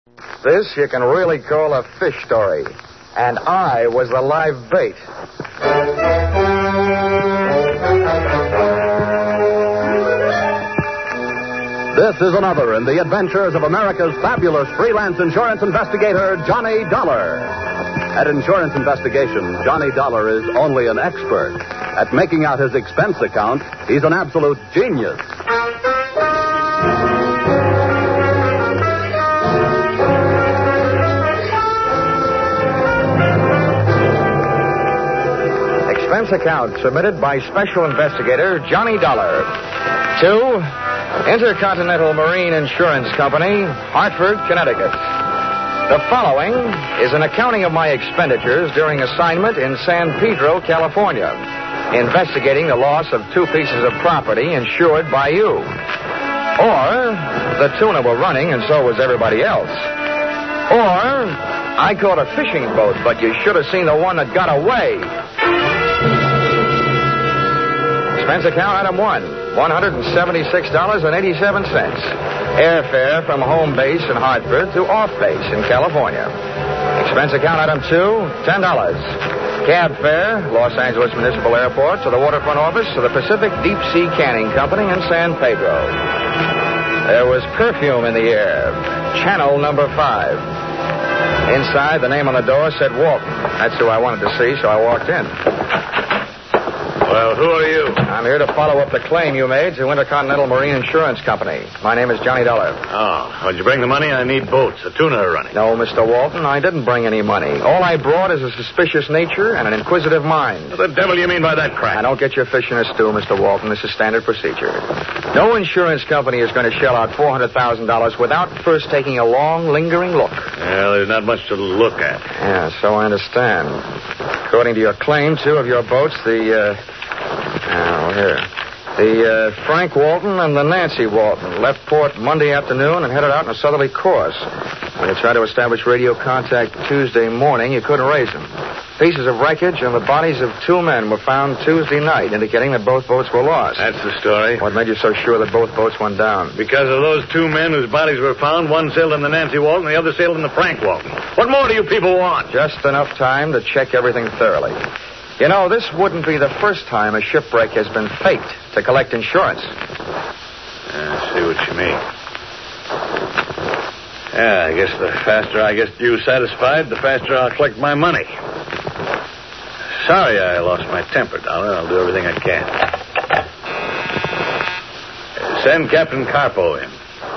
This you can really call a fish story. And I was the live bait. This is another in the adventures of America's fabulous freelance insurance investigator, Johnny Dollar. At insurance investigation, Johnny Dollar is only an expert. At making out his expense account, he's an absolute genius. Expense account submitted by Special Investigator Johnny Dollar to Intercontinental Marine Insurance Company, Hartford, Connecticut. The following is an accounting of my expenditures during assignment in San Pedro, California, investigating the loss of 2 pieces of property insured by you. Or the tuna were running and so was everybody else. Or I caught a fishing boat, but you should have seen the one that got away. Expense account item 1, $176.87. Airfare from home base in Hartford to off base in California. Expense account item 2, $10. Cab fare, Los Angeles Municipal Airport to the waterfront office of the Pacific Deep Sea Canning Company in San Pedro. There was perfume in the air. Channel number 5. Inside, the name on the door said Walton. That's who I wanted to see, so I walked in. Well, who are you? I'm here to follow up the claim you made to Intercontinental Marine Insurance Company. My name is Johnny Dollar. Oh, did you bring the money? I need boats. A tuna are running. No, Mr. Walton, I didn't bring any money. All I brought is a suspicious nature and an inquisitive mind. What the devil do you mean by that crap? Now, don't get your fish in a stew, Mr. Walton. This is standard procedure. No insurance company is going to shell out $400,000 without first taking a long, lingering look. Well, there's not much to look at. Yeah, so I understand. According to your claim, 2 of your boats, the Frank Walton and the Nancy Walton left port Monday afternoon and headed out on a southerly course. When you tried to establish radio contact Tuesday morning, you couldn't raise them. Pieces of wreckage and the bodies of 2 men were found Tuesday night, indicating that both boats were lost. That's the story. What made you so sure that both boats went down? Because of those 2 men whose bodies were found, one sailed in the Nancy Walton, the other sailed in the Frank Walton. What more do you people want? Just enough time to check everything thoroughly. You know, this wouldn't be the first time a shipwreck has been faked to collect insurance. I see what you mean. Yeah, I guess the faster I get you satisfied, the faster I'll collect my money. Sorry I lost my temper, Dollar. I'll do everything I can. Send Captain Carpo in.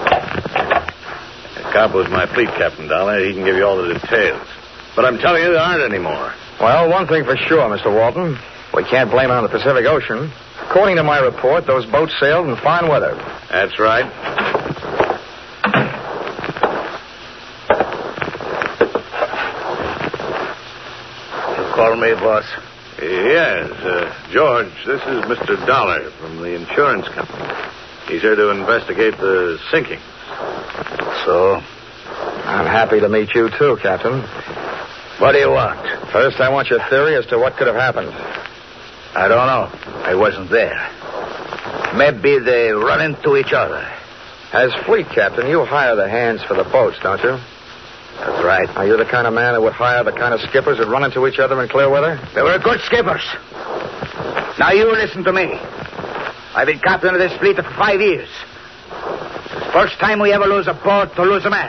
Carpo's my fleet captain, Dollar. He can give you all the details. But I'm telling you, there aren't any more. Well, one thing for sure, Mr. Walton. We can't blame it on the Pacific Ocean. According to my report, those boats sailed in fine weather. That's right. You call me, boss? Yes, George, this is Mr. Dollar from the insurance company. He's here to investigate the sinking. So? I'm happy to meet you, too, Captain. What do you want? First, I want your theory as to what could have happened. I don't know. I wasn't there. Maybe they run into each other. As fleet captain, you hire the hands for the boats, don't you? That's right. Are you the kind of man that would hire the kind of skippers that run into each other in clear weather? They were good skippers. Now you listen to me. I've been captain of this fleet for 5 years. It's the first time we ever lose a boat to lose a man.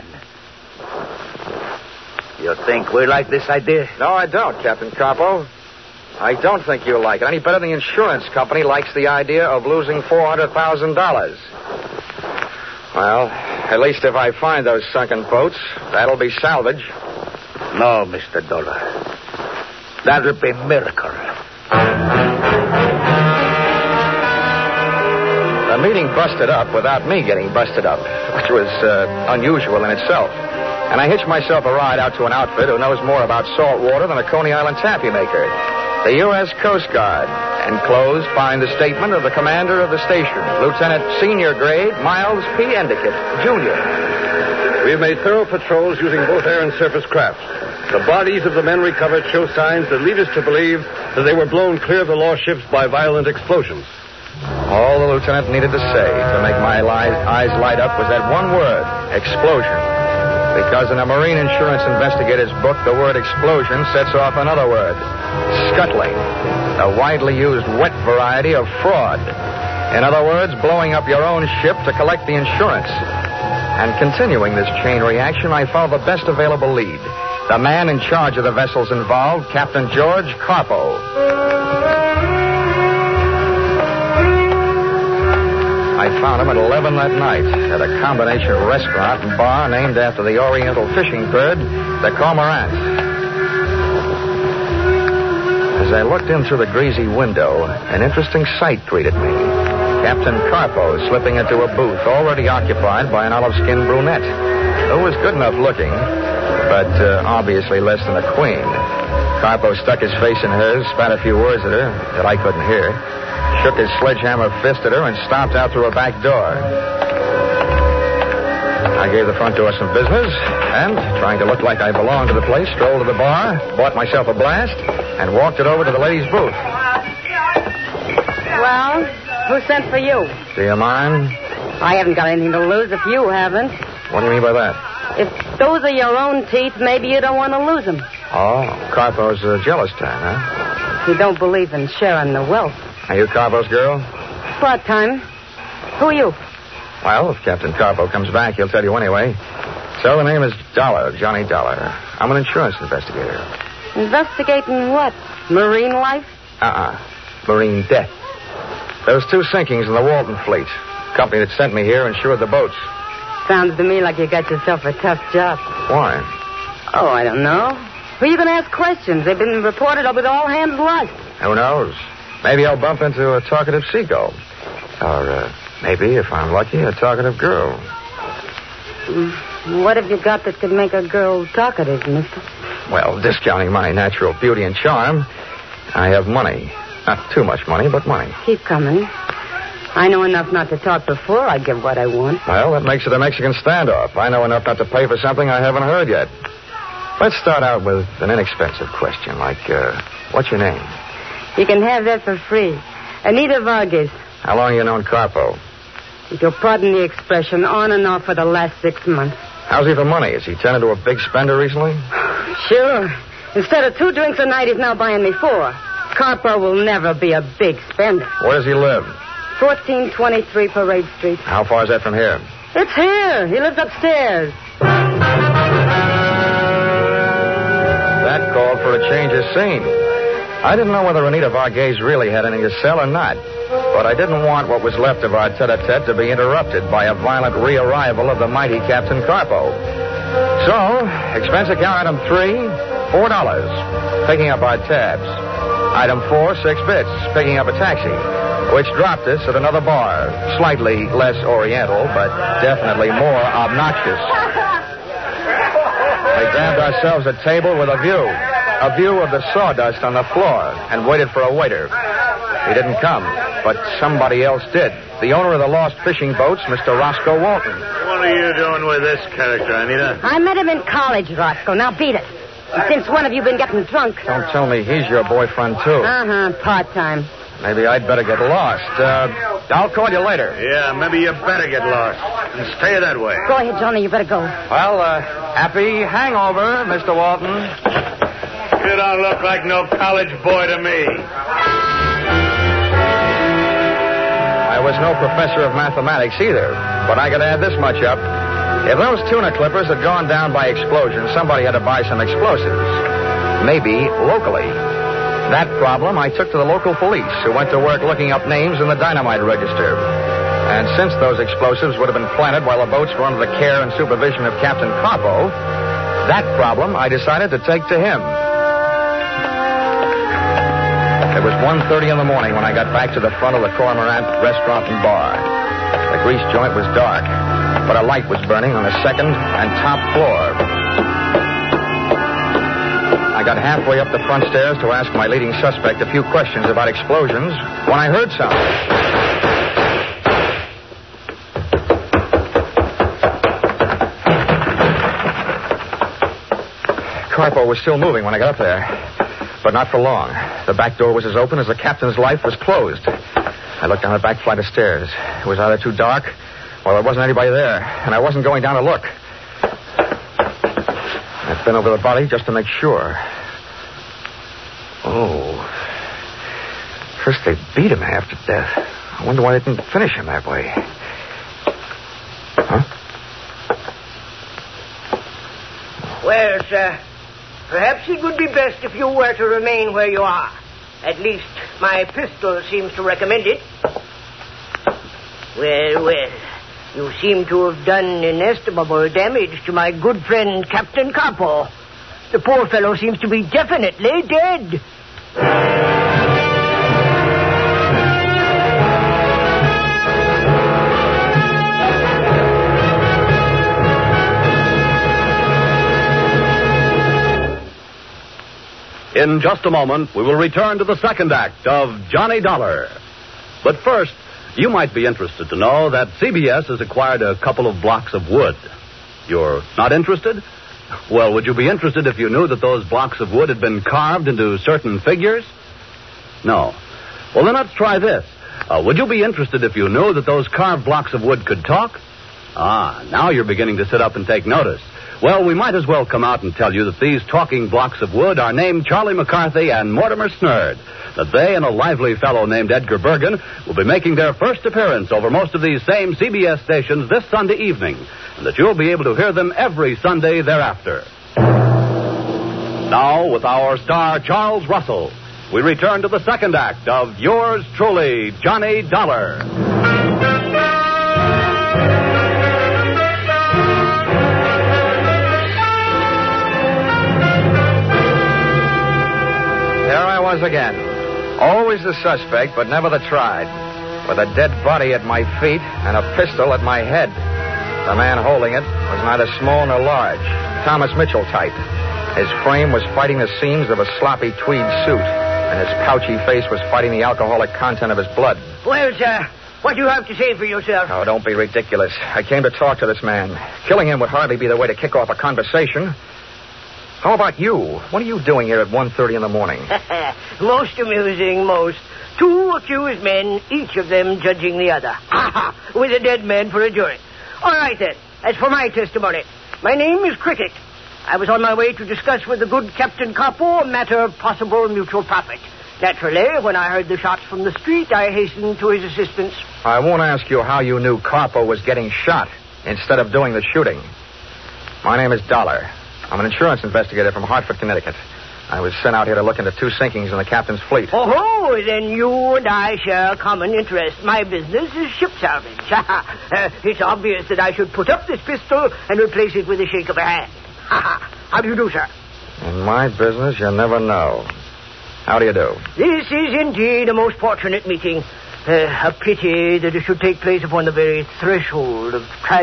You think we like this idea? No, I don't, Captain Carpo. I don't think you like it any better than the insurance company likes the idea of losing $400,000. Well, at least if I find those sunken boats, that'll be salvage. No, Mr. Dollar. That'll be a miracle. The meeting busted up without me getting busted up, which was unusual in itself. And I hitched myself a ride out to an outfit who knows more about salt water than a Coney Island taffy maker. The U.S. Coast Guard. Enclosed find the statement of the commander of the station, Lieutenant Senior Grade Miles P. Endicott, Jr. We have made thorough patrols using both air and surface craft. The bodies of the men recovered show signs that lead us to believe that they were blown clear of the lost ships by violent explosions. All the lieutenant needed to say to make my eyes light up was that one word, explosion. Because in a marine insurance investigator's book, the word explosion sets off another word, scuttling, a widely used wet variety of fraud. In other words, blowing up your own ship to collect the insurance. And continuing this chain reaction, I followed the best available lead. The man in charge of the vessels involved, Captain George Carpo. I found him at 11 that night at a combination restaurant and bar named after the oriental fishing bird, the cormorant. As I looked in through the greasy window, an interesting sight greeted me. Captain Carpo slipping into a booth already occupied by an olive-skinned brunette who was good enough looking, but obviously less than a queen. Carpo stuck his face in hers, spat a few words at her that I couldn't hear, shook his sledgehammer fist at her, and stomped out through a back door. I gave the front door some business, and, trying to look like I belonged to the place, strolled to the bar, bought myself a blast, and walked it over to the ladies' booth. Well, who sent for you? Do you mind? I haven't got anything to lose if you haven't. What do you mean by that? If those are your own teeth, maybe you don't want to lose them. Oh, Carpo's a jealous type, huh? You don't believe in sharing the wealth. Are you Carpo's girl? Part-time. Who are you? Well, if Captain Carpo comes back, he'll tell you anyway. So the name is Dollar, Johnny Dollar. I'm an insurance investigator. Investigating what? Marine life? Marine death. Those two sinkings in the Walton fleet. Company that sent me here insured the boats. Sounds to me like you got yourself a tough job. Why? Oh, I don't know. Who are you going to ask questions? They've been reported up with all hands lost. Who knows? Maybe I'll bump into a talkative seagull. Or maybe, if I'm lucky, a talkative girl. What have you got that could make a girl talkative, mister? Well, discounting my natural beauty and charm, I have money. Not too much money, but money. Keep coming. I know enough not to talk before I give what I want. Well, that makes it a Mexican standoff. I know enough not to pay for something I haven't heard yet. Let's start out with an inexpensive question, like, what's your name? You can have that for free. Anita Vargas. How long have you known Carpo? If you'll pardon the expression, on and off for the last 6 months. How's he for money? Has he turned into a big spender recently? Sure. Instead of 2 drinks a night, he's now buying me 4. Carpo will never be a big spender. Where does he live? 1423 Parade Street. How far is that from here? It's here. He lives upstairs. That called for a change of scene. I didn't know whether Anita Vargas really had anything to sell or not, but I didn't want what was left of our tete-a-tete to be interrupted by a violent re-arrival of the mighty Captain Carpo. So, expense account item 3, $4, picking up our tabs. Item 4, 6 bits, picking up a taxi, which dropped us at another bar, slightly less oriental, but definitely more obnoxious. We grabbed ourselves a table with a view of the sawdust on the floor, and waited for a waiter. He didn't come, but somebody else did. The owner of the lost fishing boats, Mr. Roscoe Walton. What are you doing with this character, Anita? I met him in college, Roscoe. Now beat it. And since when have you been getting drunk? Don't tell me he's your boyfriend, too. Part-time. Maybe I'd better get lost. I'll call you later. Yeah, maybe you better get lost. And stay that way. Go ahead, Johnny. You better go. Well, happy hangover, Mr. Walton. You don't look like no college boy to me. I was no professor of mathematics either, but I could add this much up. If those tuna clippers had gone down by explosion, somebody had to buy some explosives. Maybe locally. That problem I took to the local police, who went to work looking up names in the dynamite register. And since those explosives would have been planted while the boats were under the care and supervision of Captain Carpo, that problem I decided to take to him. It was 1:30 in the morning when I got back to the front of the Cormorant restaurant and bar. The grease joint was dark, but a light was burning on the second and top floor. I got halfway up the front stairs to ask my leading suspect a few questions about explosions when I heard something. Carpo was still moving when I got up there, but not for long. The back door was as open as the captain's life was closed. I looked down the back flight of stairs. It was either too dark or there wasn't anybody there, and I wasn't going down to look. been over the body just to make sure. Oh. First they beat him half to death. I wonder why they didn't finish him that way. Huh? Well, sir, perhaps it would be best if you were to remain where you are. At least my pistol seems to recommend it. Well, you seem to have done inestimable damage to my good friend Captain Capo. The poor fellow seems to be definitely dead. In just a moment, we will return to the second act of Johnny Dollar. But first, you might be interested to know that CBS has acquired a couple of blocks of wood. You're not interested? Well, would you be interested if you knew that those blocks of wood had been carved into certain figures? No. Well, then let's try this. Would you be interested if you knew that those carved blocks of wood could talk? Now you're beginning to sit up and take notice. Well, we might as well come out and tell you that these talking blocks of wood are named Charlie McCarthy and Mortimer Snerd, that they and a lively fellow named Edgar Bergen will be making their first appearance over most of these same CBS stations this Sunday evening, and that you'll be able to hear them every Sunday thereafter. Now, with our star Charles Russell, we return to the second act of yours truly, Johnny Dollar. Again. Always the suspect, but never the tried. With a dead body at my feet and a pistol at my head. The man holding it was neither small nor large. Thomas Mitchell type. His frame was fighting the seams of a sloppy tweed suit, and his pouchy face was fighting the alcoholic content of his blood. Well, sir, what do you have to say for yourself? Oh, don't be ridiculous. I came to talk to this man. Killing him would hardly be the way to kick off a conversation. How about you? What are you doing here at 1:30 in the morning? Most amusing, most. Two accused men, each of them judging the other. With a dead man for a jury. All right, then. As for my testimony, my name is Cricket. I was on my way to discuss with the good Captain Capo a matter of possible mutual profit. Naturally, when I heard the shots from the street, I hastened to his assistance. I won't ask you how you knew Capo was getting shot instead of doing the shooting. My name is Dollar. I'm an insurance investigator from Hartford, Connecticut. I was sent out here to look into two sinkings in the captain's fleet. Oh, then you and I share a common interest. My business is ship salvage. It's obvious that I should put up this pistol and replace it with a shake of a hand. How do you do, sir? In my business, you never know. How do you do? This is indeed a most fortunate meeting. A pity that it should take place upon the very threshold of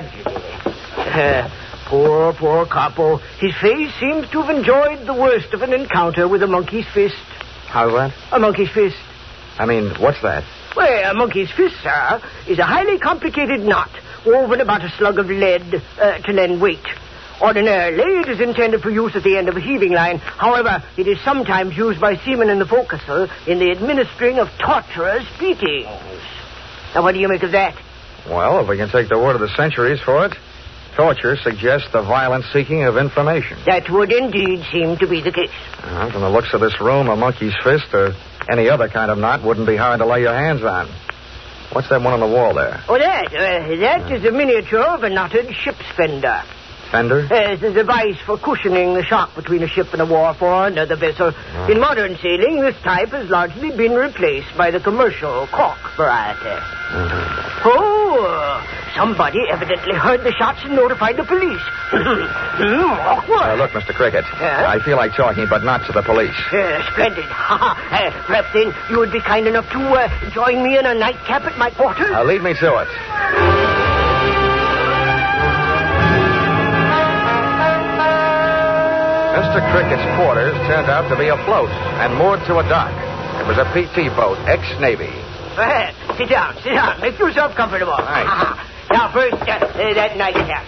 tragedy. Poor Capo. His face seems to have enjoyed the worst of an encounter with a monkey's fist. How's that? A monkey's fist. I mean, what's that? Well, a monkey's fist, sir, is a highly complicated knot woven about a slug of lead to lend weight. Ordinarily, it is intended for use at the end of a heaving line. However, it is sometimes used by seamen in the forecastle in the administering of torturous beatings. Now, what do you make of that? Well, if we can take the word of the centuries for it, torture suggests the violent seeking of information. That would indeed seem to be the case. From the looks of this room, a monkey's fist or any other kind of knot wouldn't be hard to lay your hands on. What's that one on the wall there? Oh, that is a miniature of a knotted ship's fender. Fender? It's a device for cushioning the shock between a ship and a wharf or another vessel. In modern sailing, this type has largely been replaced by the commercial cork variety. Oh, somebody evidently heard the shots and notified the police. Awkward. Look, Mr. Cricket, I feel like talking, but not to the police. Splendid. Perhaps then you would be kind enough to join me in a nightcap at my quarters? Lead me to it. Mr. Cricket's quarters turned out to be afloat and moored to a dock. It was a PT boat, ex-Navy. Sit down. Make yourself comfortable. Right. Now, first, that nightcap.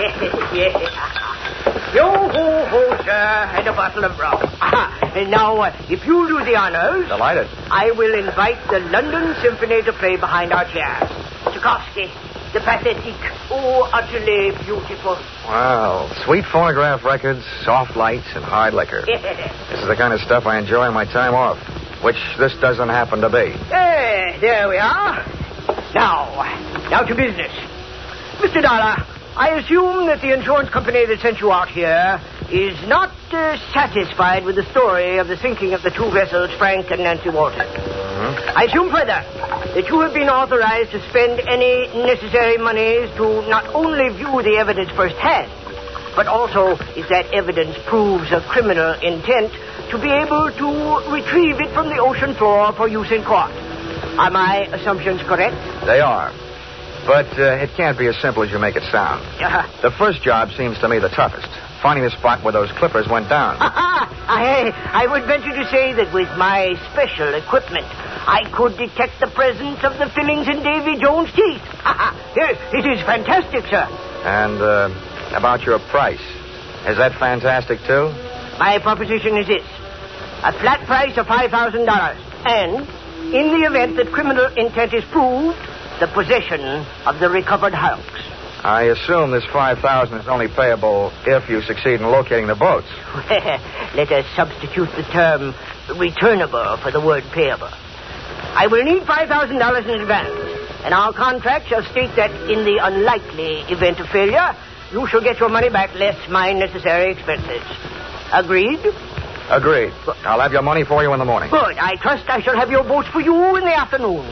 Yo-ho-ho, sir, and a bottle of rum. And now, if you'll do the honors... Delighted. I will invite the London Symphony to play behind our chairs. Tchaikovsky, The pathetic. Oh, utterly beautiful. Wow. Sweet phonograph records, soft lights, and hard liquor. This is the kind of stuff I enjoy on my time off, which this doesn't happen to be. There we are. Now to business. Mr. Dollar, I assume that the insurance company that sent you out here is not satisfied with the story of the sinking of the two vessels, Frank and Nancy Walton. Mm-hmm. I assume further that you have been authorized to spend any necessary monies to not only view the evidence firsthand, but also, if that evidence proves a criminal intent, to be able to retrieve it from the ocean floor for use in court. Are my assumptions correct? They are. But it can't be as simple as you make it sound. The first job seems to me the toughest. Finding the spot where those clippers went down. I would venture to say that with my special equipment, I could detect the presence of the fillings in Davy Jones' teeth. Yes, it is fantastic, sir. And about your price. Is that fantastic, too? My proposition is this. A flat price of $5,000. And, in the event that criminal intent is proved, the possession of the recovered hulks. I assume this $5,000 is only payable if you succeed in locating the boats. Let us substitute the term returnable for the word payable. I will need $5,000 in advance, and our contract shall state that in the unlikely event of failure, you shall get your money back less my necessary expenses. Agreed? Agreed. I'll have your money for you in the morning. Good. I trust I shall have your boats for you in the afternoon.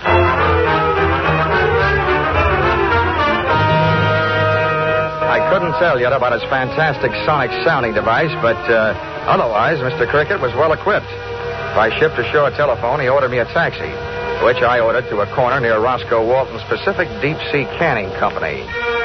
I couldn't tell yet about his fantastic sonic sounding device, but otherwise, Mr. Cricket was well equipped. By ship-to-shore telephone, he ordered me a taxi, which I ordered to a corner near Roscoe Walton's Pacific Deep Sea Canning Company.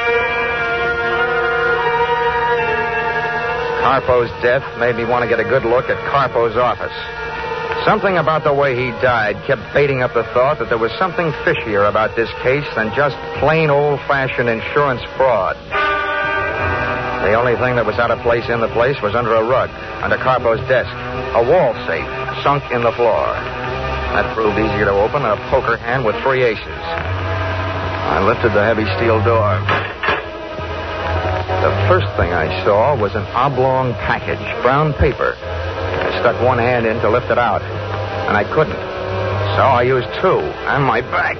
Carpo's death made me want to get a good look at Carpo's office. Something about the way he died kept baiting up the thought that there was something fishier about this case than just plain old-fashioned insurance fraud. The only thing that was out of place in the place was under a rug, under Carpo's desk, a wall safe sunk in the floor. That proved easier to open than a poker hand with 3 aces. I lifted the heavy steel door. The first thing I saw was an oblong package, brown paper. I stuck one hand in to lift it out, and I couldn't. So I used 2, and my back.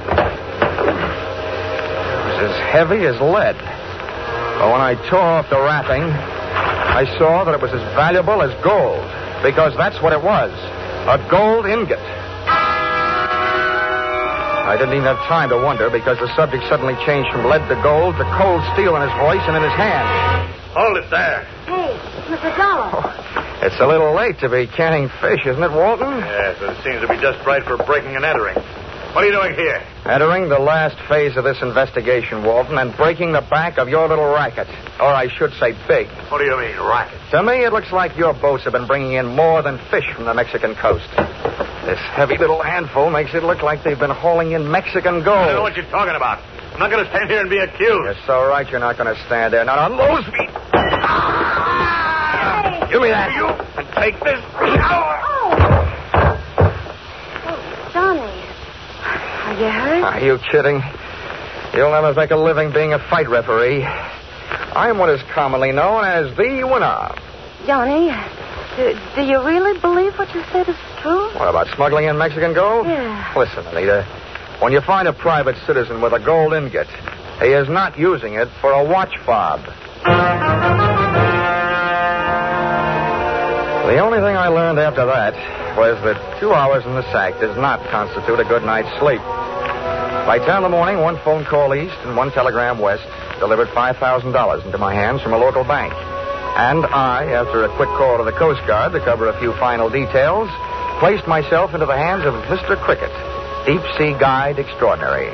It was as heavy as lead. But when I tore off the wrapping, I saw that it was as valuable as gold, because that's what it was, a gold ingot. I didn't even have time to wonder, because the subject suddenly changed from lead to gold to cold steel in his voice and in his hand. Hold it there. Hey, Mr. Dollar. It's a little late to be canning fish, isn't it, Walton? Yes, but it seems to be just right for breaking and entering. What are you doing here? Entering the last phase of this investigation, Walton, and breaking the back of your little racket. Or I should say big. What do you mean, racket? To me, it looks like your boats have been bringing in more than fish from the Mexican coast. This heavy little handful makes it look like they've been hauling in Mexican gold. I don't know what you're talking about. I'm not going to stand here and be accused. You're so right you're not going to stand there. Not on those feet. Hey! Give me that. You and take this. Johnny. Are you hurt? Are you kidding? You'll never make a living being a fight referee. I'm what is commonly known as the winner. Johnny, do you really believe what you said is true? What about smuggling in Mexican gold? Yeah. Listen, Anita. When you find a private citizen with a gold ingot, he is not using it for a watch fob. The only thing I learned after that was that 2 hours in the sack does not constitute a good night's sleep. By 10 in the morning, 1 phone call east and 1 telegram west delivered $5,000 into my hands from a local bank. And I, after a quick call to the Coast Guard to cover a few final details, placed myself into the hands of Mr. Cricket, Deep Sea Guide Extraordinary.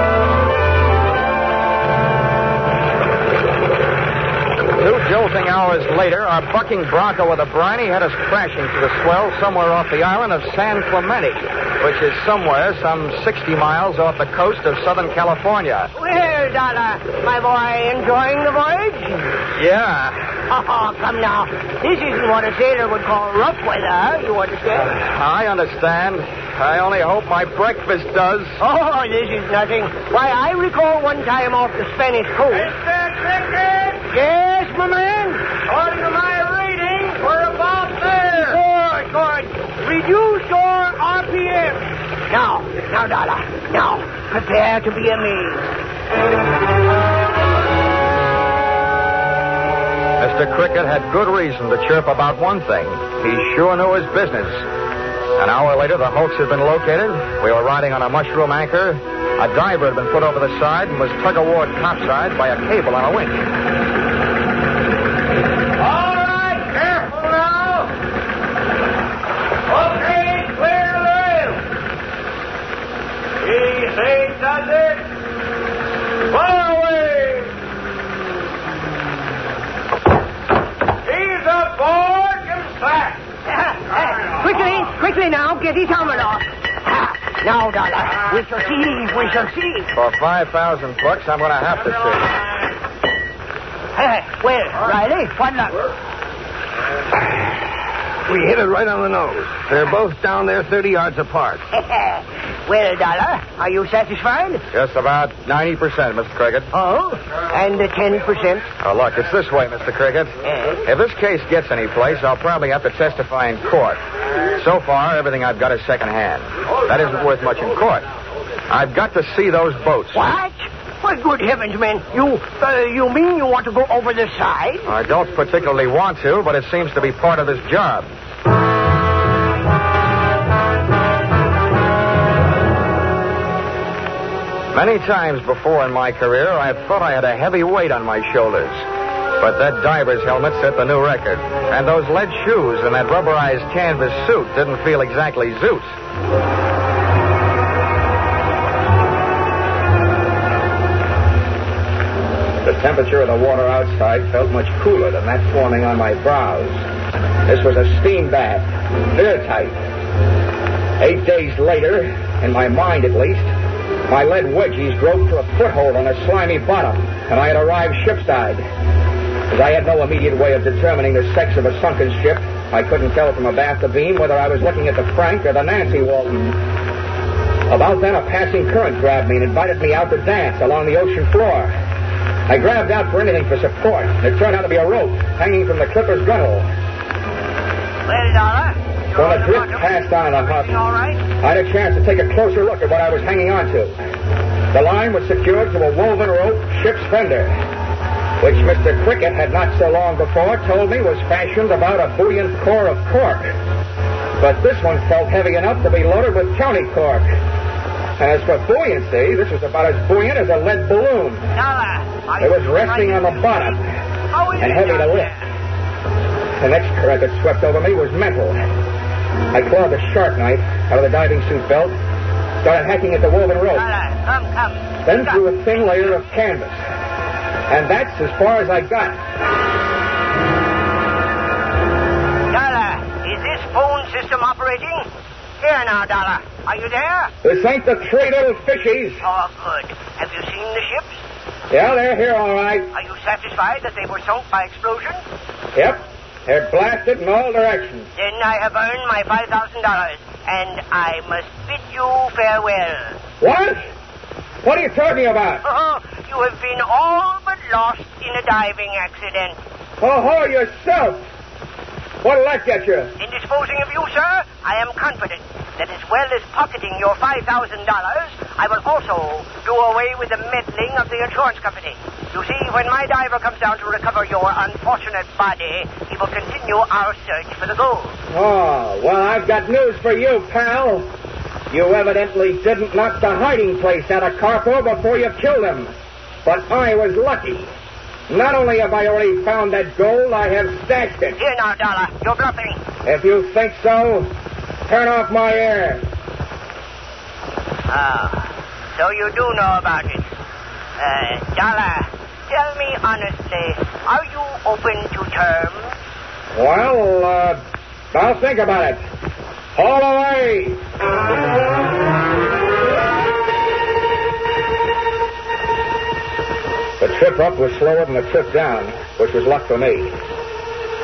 2 jolting hours later, our bucking Bronco with a briny had us crashing to the swell somewhere off the island of San Clemente, which is somewhere some 60 miles off the coast of Southern California. Well, Dollar, my boy, enjoying the voyage? Yeah. Oh, come now. This isn't what a sailor would call rough weather, you understand? I understand. I only hope my breakfast does. Oh, this is nothing. Why, I recall one time off the Spanish coast. Mr. Cricket! Yes, my man? According to my reading, we're about there. Good. Reduce your RPM. Now, Dollar. Now, prepare to be amazed. Mr. Cricket had good reason to chirp about one thing. He sure knew his business. An hour later, the hulks had been located. We were riding on a mushroom anchor. A diver had been put over the side and was tug-of-war topside by a cable on a winch. All right, careful now. Okay, clear the rail. Easy does it. Far away. He's aboard and back. Quickly now, get his helmet off. Now, Dollar, we shall see. For $5,000, I'm going to have to see. Well, Riley, what luck? We hit it right on the nose. They're both down there 30 yards apart. Well, Dollar, are you satisfied? Just about 90%, Mr. Cricket. Oh, and the 10%? Oh, look, it's this way, Mr. Cricket. If this case gets any place, I'll probably have to testify in court. So far, everything I've got is secondhand. That isn't worth much in court. I've got to see those boats. What? Why, good heavens, man. You mean you want to go over the side? I don't particularly want to, but it seems to be part of this job. Many times before in my career, I have thought I had a heavy weight on my shoulders. But that diver's helmet set the new record. And those lead shoes and that rubberized canvas suit didn't feel exactly zoot. The temperature of the water outside felt much cooler than that forming on my brows. This was a steam bath, airtight. 8 days later, in my mind at least, my lead wedgies groped for a foothold on a slimy bottom, and I had arrived shipside. As I had no immediate way of determining the sex of a sunken ship, I couldn't tell from abaft the beam whether I was looking at the Frank or the Nancy Walton. About then, a passing current grabbed me and invited me out to dance along the ocean floor. I grabbed out for anything for support, and it turned out to be a rope hanging from the clipper's gunwale. Well, Dollar, When the drift passed on a hut, all right? I had a chance to take a closer look at what I was hanging on to. The line was secured to a woven rope ship's fender, which Mr. Cricket had not so long before told me was fashioned about a buoyant core of cork. But this one felt heavy enough to be loaded with county cork. And as for buoyancy, this was about as buoyant as a lead balloon. It was resting on the bottom and heavy to lift. The next current that swept over me was mental. I clawed the shark knife out of the diving suit belt, started hacking at the woven rope, Come. then through a thin layer of canvas. And that's as far as I got. Dollar, is this phone system operating? Here now, Dollar. Are you there? This ain't the three little fishies. Oh, good. Have you seen the ships? Yeah, they're here all right. Are you satisfied that they were sunk by explosion? Yep, they're blasted in all directions. Then I have earned my $5,000, and I must bid you farewell. What? What are you talking about? Oh, you have been all but lost in a diving accident. Oh, yourself. What'll that get you? In disposing of you, sir, I am confident that as well as pocketing your $5,000, I will also do away with the meddling of the insurance company. You see, when my diver comes down to recover your unfortunate body, he will continue our search for the gold. Oh, well, I've got news for you, pal. You evidently didn't knock the hiding place out of Carpo before you killed him. But I was lucky. Not only have I already found that gold, I have stashed it. Here now, Dollar. You're bluffing. If you think so, turn off my air. So you do know about it. Dollar, tell me honestly, are you open to terms? Well, I'll think about it. All away! The trip up was slower than the trip down, which was luck for me.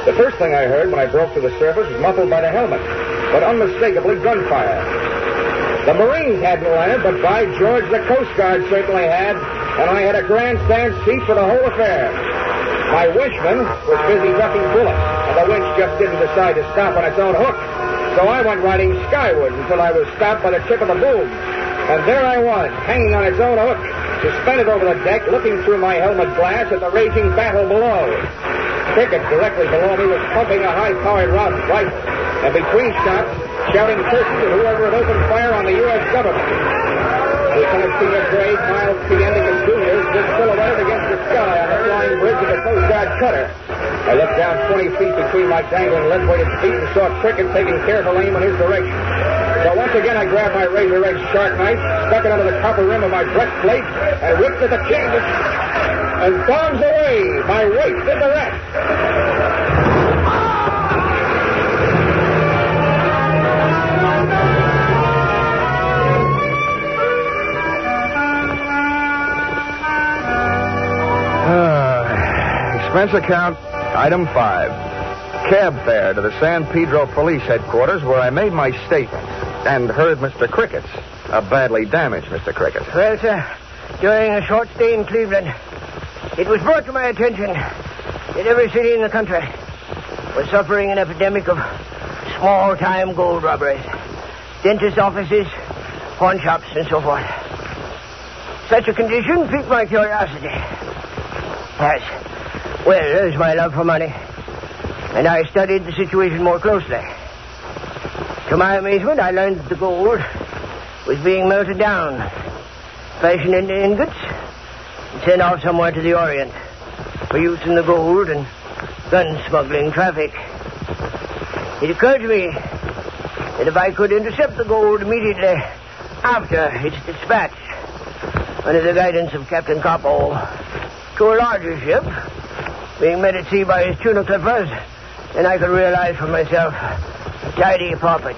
The first thing I heard when I broke to the surface was muffled by the helmet, but unmistakably gunfire. The Marines hadn't landed, but by George, the Coast Guard certainly had, and I had a grandstand seat for the whole affair. My winchman was busy ducking bullets, and the winch just didn't decide to stop on its own hook. So I went riding skyward until I was stopped by the tip of the boom. And there I was, hanging on its own hook, suspended over the deck, looking through my helmet glass at the raging battle below. Cricket, directly below me, was pumping a high-powered rifle, and between shots, shouting curses at whoever had opened fire on the U.S. government. Lieutenant Senior Grade, Miles P. Endigan Jr. stood silhouetted against the sky on the flying bridge of the Coast Guard cutter. I looked down 20 feet between my dangling lead-weighted feet and saw Cricket taking careful aim in his direction. So once again, I grabbed my razor-edged sharp knife, stuck it under the copper rim of my breastplate, and whipped at the canvas. And bombs away! My weight did the rest. Expense account, item 5. Cab fare to the San Pedro Police Headquarters, where I made my statement and heard Mr. Crickett's. Badly damaged, Mr. Cricket. Well, sir, during a short stay in Cleveland, it was brought to my attention that every city in the country was suffering an epidemic of small-time gold robberies. Dentist offices, pawn shops, and so forth. Such a condition piqued my curiosity. Yes. Well, there's my love for money. And I studied the situation more closely. To my amazement, I learned that the gold was being melted down, fashioned into ingots, and sent off somewhere to the Orient for use in the gold and gun smuggling traffic. It occurred to me that if I could intercept the gold immediately after its dispatch, under the guidance of Captain Coppo, to a larger ship, being met at sea by his tuna clippers, then I could realize for myself a tidy profit.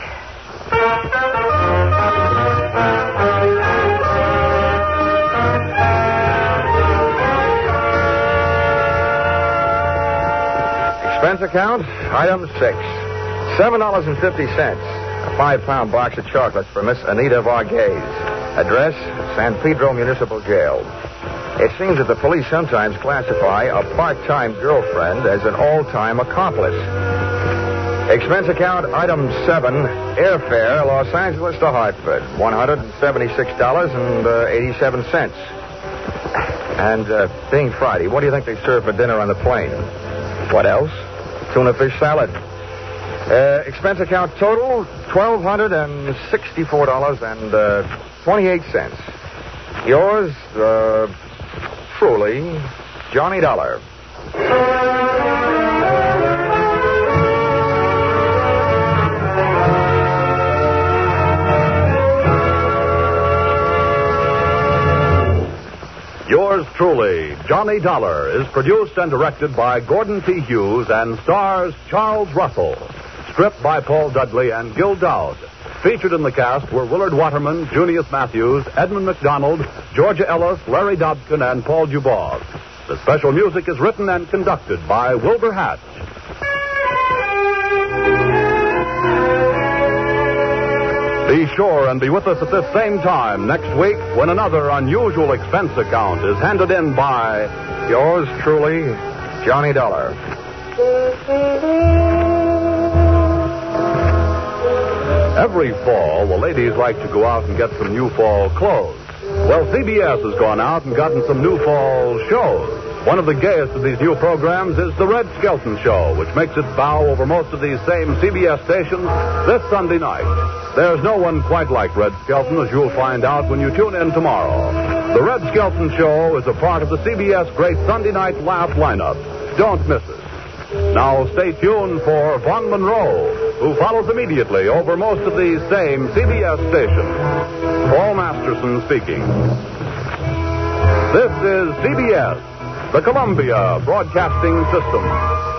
Expense account, item 6. $7.50. A 5-pound box of chocolates for Miss Anita Varghese. Address, San Pedro Municipal Jail. It seems that the police sometimes classify a part-time girlfriend as an all-time accomplice. Expense account, item 7, airfare, Los Angeles to Hartford, $176.87. And being Friday, what do you think they serve for dinner on the plane? What else? Tuna fish salad. Expense account total, $1,264.28. Yours, truly, Johnny Dollar. Yours truly, Johnny Dollar, is produced and directed by Gordon P. Hughes and stars Charles Russell. Script by Paul Dudley and Gil Dowd. Featured in the cast were Willard Waterman, Junius Matthews, Edmund McDonald, Georgia Ellis, Larry Dobkin, and Paul Dubois. The special music is written and conducted by Wilbur Hatch. Be sure and be with us at this same time next week when another unusual expense account is handed in by yours truly, Johnny Dollar. Every fall, the ladies like to go out and get some new fall clothes. Well, CBS has gone out and gotten some new fall shows. One of the gayest of these new programs is The Red Skelton Show, which makes its bow over most of these same CBS stations this Sunday night. There's no one quite like Red Skelton, as you'll find out when you tune in tomorrow. The Red Skelton Show is a part of the CBS Great Sunday Night Laugh lineup. Don't miss it. Now stay tuned for Vaughn Monroe, who follows immediately over most of these same CBS stations. Paul Masterson speaking. This is CBS, the Columbia Broadcasting System.